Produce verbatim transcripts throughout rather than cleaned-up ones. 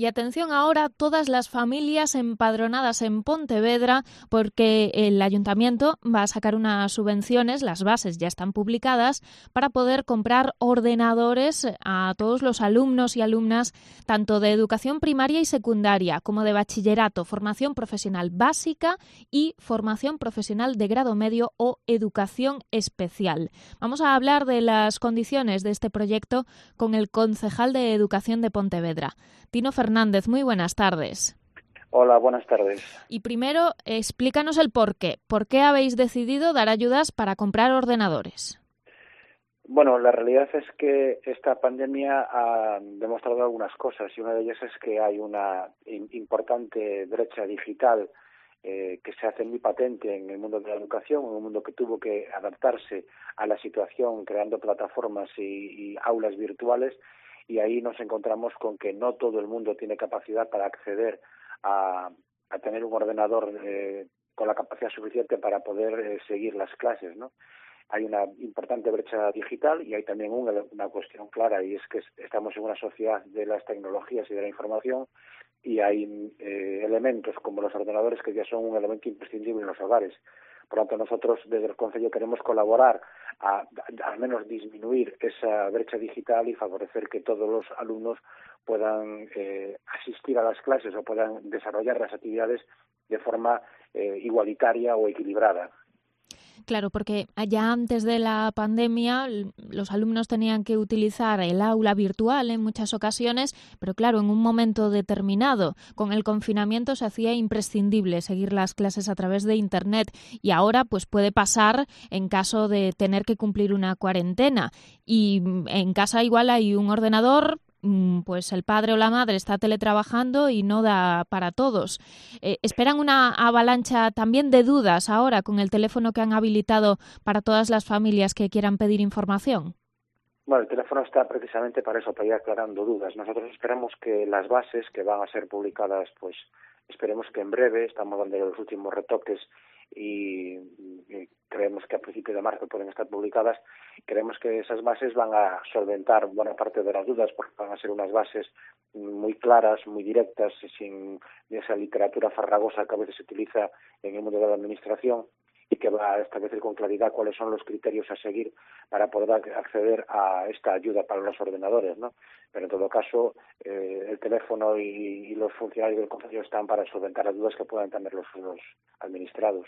Y atención ahora, todas las familias empadronadas en Pontevedra, porque el ayuntamiento va a sacar unas subvenciones, las bases ya están publicadas, para poder comprar ordenadores a todos los alumnos y alumnas, tanto de educación primaria y secundaria, como de bachillerato, formación profesional básica y formación profesional de grado medio o educación especial. Vamos a hablar de las condiciones de este proyecto con el concejal de Educación de Pontevedra, Tino Fernández. Muy buenas tardes. Hola, buenas tardes. Y primero, explícanos el por qué. ¿Por qué habéis decidido dar ayudas para comprar ordenadores? Bueno, la realidad es que esta pandemia ha demostrado algunas cosas y una de ellas es que hay una importante brecha digital eh, que se hace muy patente en el mundo de la educación, en un mundo que tuvo que adaptarse a la situación creando plataformas y, y aulas virtuales, y ahí nos encontramos con que no todo el mundo tiene capacidad para acceder a, a tener un ordenador eh, con la capacidad suficiente para poder eh, seguir las clases, ¿no? Hay una importante brecha digital y hay también una, una cuestión clara, y es que estamos en una sociedad de las tecnologías y de la información, y hay eh, elementos como los ordenadores que ya son un elemento imprescindible en los hogares. Por lo tanto, nosotros desde el Concello queremos colaborar a, a al menos disminuir esa brecha digital y favorecer que todos los alumnos puedan eh, asistir a las clases o puedan desarrollar las actividades de forma eh, igualitaria o equilibrada. Claro, porque allá antes de la pandemia los alumnos tenían que utilizar el aula virtual en muchas ocasiones, pero claro, en un momento determinado, con el confinamiento se hacía imprescindible seguir las clases a través de Internet, y ahora pues puede pasar en caso de tener que cumplir una cuarentena y en casa igual hay un ordenador, pues el padre o la madre está teletrabajando y no da para todos. Eh, ¿Esperan una avalancha también de dudas ahora con el teléfono que han habilitado para todas las familias que quieran pedir información? Bueno, el teléfono está precisamente para eso, para ir aclarando dudas. Nosotros esperamos que las bases que van a ser publicadas, pues esperemos que en breve, estamos dando los últimos retoques y, y creemos que a principios de marzo pueden estar publicadas. Creemos que esas bases van a solventar buena parte de las dudas, porque van a ser unas bases muy claras, muy directas, sin esa literatura farragosa que a veces se utiliza en el mundo de la administración, y que va a establecer con claridad cuáles son los criterios a seguir para poder acceder a esta ayuda para los ordenadores, ¿no? Pero en todo caso, eh, el teléfono y, y los funcionarios del Concello están para solventar las dudas que puedan tener los, los administrados.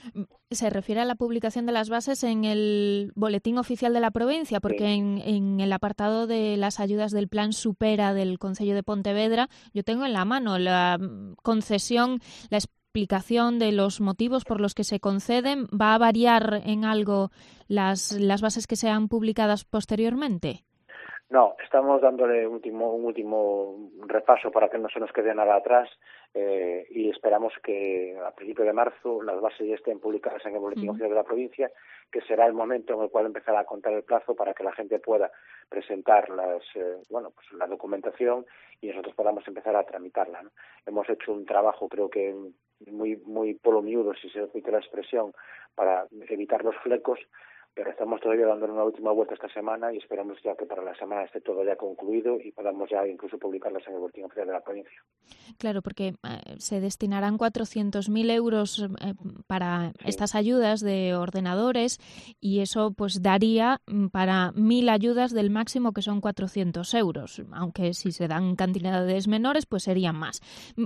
Se refiere a la publicación de las bases en el boletín oficial de la provincia, porque sí. en, en el apartado de las ayudas del plan Supera del Concello de Pontevedra, yo tengo en la mano la concesión, la explicación de los motivos por los que se conceden. ¿Va a variar en algo las, las bases que sean publicadas posteriormente? No, estamos dándole último, un último repaso para que no se nos quede nada atrás eh, y esperamos que a principios de marzo las bases ya estén publicadas en el boletín uh-huh. oficial de la provincia, que será el momento en el cual empezará a contar el plazo para que la gente pueda presentar las, eh, bueno, pues la documentación y nosotros podamos empezar a tramitarla, ¿no? Hemos hecho un trabajo, creo que muy muy polo miudo, si se permite la expresión, para evitar los flecos, pero estamos todavía dándole una última vuelta esta semana y esperamos ya que para la semana esté todo ya concluido y podamos ya incluso publicarlas en el boletín oficial de la provincia. Claro, porque eh, se destinarán cuatrocientos mil euros eh, para sí. estas ayudas de ordenadores, y eso pues daría para mil ayudas del máximo, que son cuatrocientos euros, aunque si se dan cantidades menores pues serían más.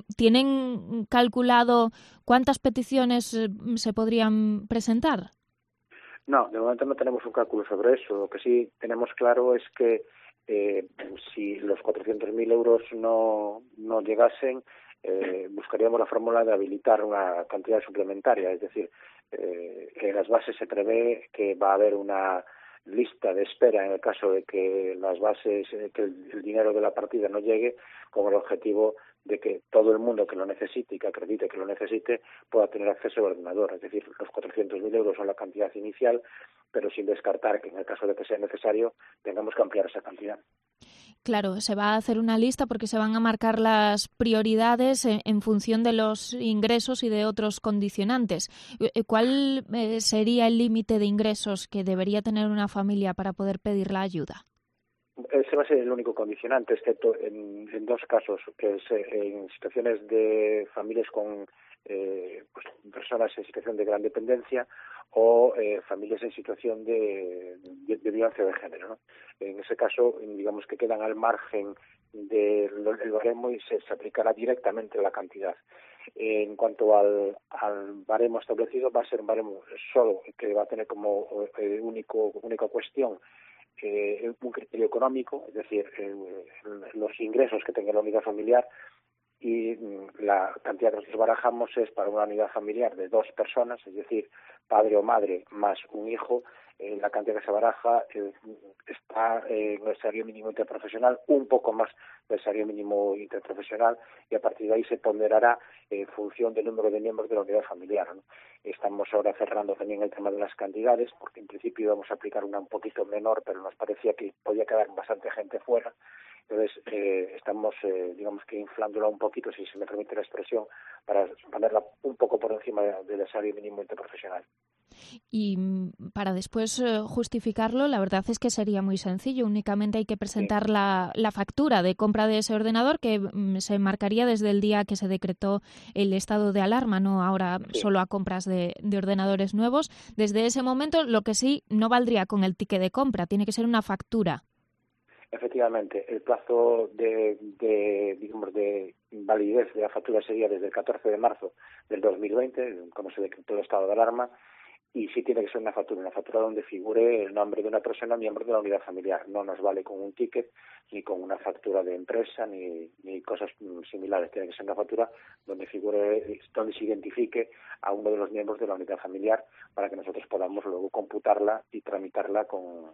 ¿Tienen calculado cuántas peticiones se podrían presentar? No, de momento no tenemos un cálculo sobre eso. Lo que sí tenemos claro es que eh, si los cuatrocientos mil euros no, no llegasen, eh, buscaríamos la fórmula de habilitar una cantidad suplementaria. Es decir, eh, que en las bases se prevé que va a haber una lista de espera en el caso de que las bases, eh, que el, el dinero de la partida no llegue, con el objetivo de que todo el mundo que lo necesite y que acredite que lo necesite pueda tener acceso al ordenador. Es decir, los cuatrocientos mil euros son la cantidad inicial, pero sin descartar que en el caso de que sea necesario tengamos que ampliar esa cantidad. Claro, se va a hacer una lista porque se van a marcar las prioridades en, en función de los ingresos y de otros condicionantes. ¿Cuál eh, sería el límite de ingresos que debería tener una familia para poder pedir la ayuda? ese va a ser el único condicionante, excepto en, en dos casos, que es en situaciones de familias con eh, pues, personas en situación de gran dependencia o eh, familias en situación de, de, de violencia de género, ¿no? En ese caso, digamos que quedan al margen del baremo y se, se aplicará directamente la cantidad. En cuanto al, al baremo establecido, va a ser un baremo solo que va a tener como eh, único única cuestión Eh, un criterio económico, es decir, eh, los ingresos que tenga la unidad familiar, y la cantidad que nosotros barajamos es para una unidad familiar de dos personas, es decir, padre o madre más un hijo. Eh, la cantidad que se baraja eh, está eh, en el salario mínimo interprofesional, un poco más del salario mínimo interprofesional, y a partir de ahí se ponderará en función del número de miembros de la unidad familiar, ¿no? Estamos ahora cerrando también el tema de las cantidades, porque en principio íbamos a aplicar una un poquito menor, pero nos parecía que podía quedar bastante gente fuera. Entonces, eh, estamos, eh, digamos que inflándola un poquito, si se me permite la expresión, para ponerla un poco por encima del salario mínimo interprofesional. Y para después justificarlo, la verdad es que sería muy sencillo. Únicamente hay que presentar sí. la, la factura de compra de ese ordenador, que se marcaría desde el día que se decretó el estado de alarma, no ahora sí. solo a compras de, de ordenadores nuevos. Desde ese momento, lo que sí no valdría con el ticket de compra, tiene que ser una factura. Efectivamente, el plazo de, de, digamos, de validez de la factura sería desde el catorce de marzo del dos mil veinte, como se decretó el estado de alarma, y sí tiene que ser una factura, una factura donde figure el nombre de una persona miembro de la unidad familiar. No nos vale con un ticket, ni con una factura de empresa, ni, ni cosas similares. Tiene que ser una factura donde figure, donde se identifique a uno de los miembros de la unidad familiar, para que nosotros podamos luego computarla y tramitarla con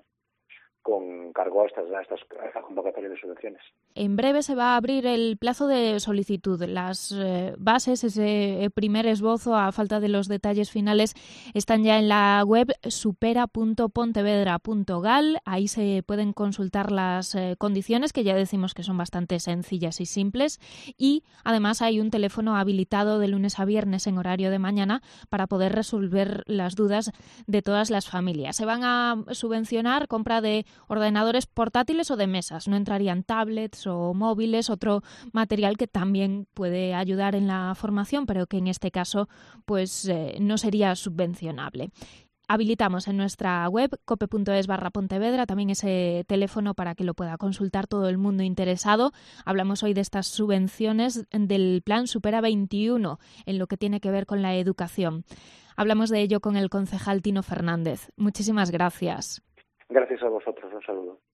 con cargo a estas, a estas a esta convocatoria de subvenciones. En breve se va a abrir el plazo de solicitud. Las eh, bases, ese primer esbozo, a falta de los detalles finales, están ya en la web supera punto pontevedra punto gal. Ahí se pueden consultar las eh, condiciones, que ya decimos que son bastante sencillas y simples. Y además hay un teléfono habilitado de lunes a viernes en horario de mañana para poder resolver las dudas de todas las familias. Se van a subvencionar compra de ordenadores portátiles o de mesas, no entrarían tablets o móviles, otro material que también puede ayudar en la formación, pero que en este caso pues eh, no sería subvencionable. Habilitamos en nuestra web cope punto es barra Pontevedra también ese teléfono para que lo pueda consultar todo el mundo interesado. Hablamos hoy de estas subvenciones del plan Supera veintiuno en lo que tiene que ver con la educación. Hablamos de ello con el concejal Tino Fernández. Muchísimas gracias. Gracias a vosotros, un saludo.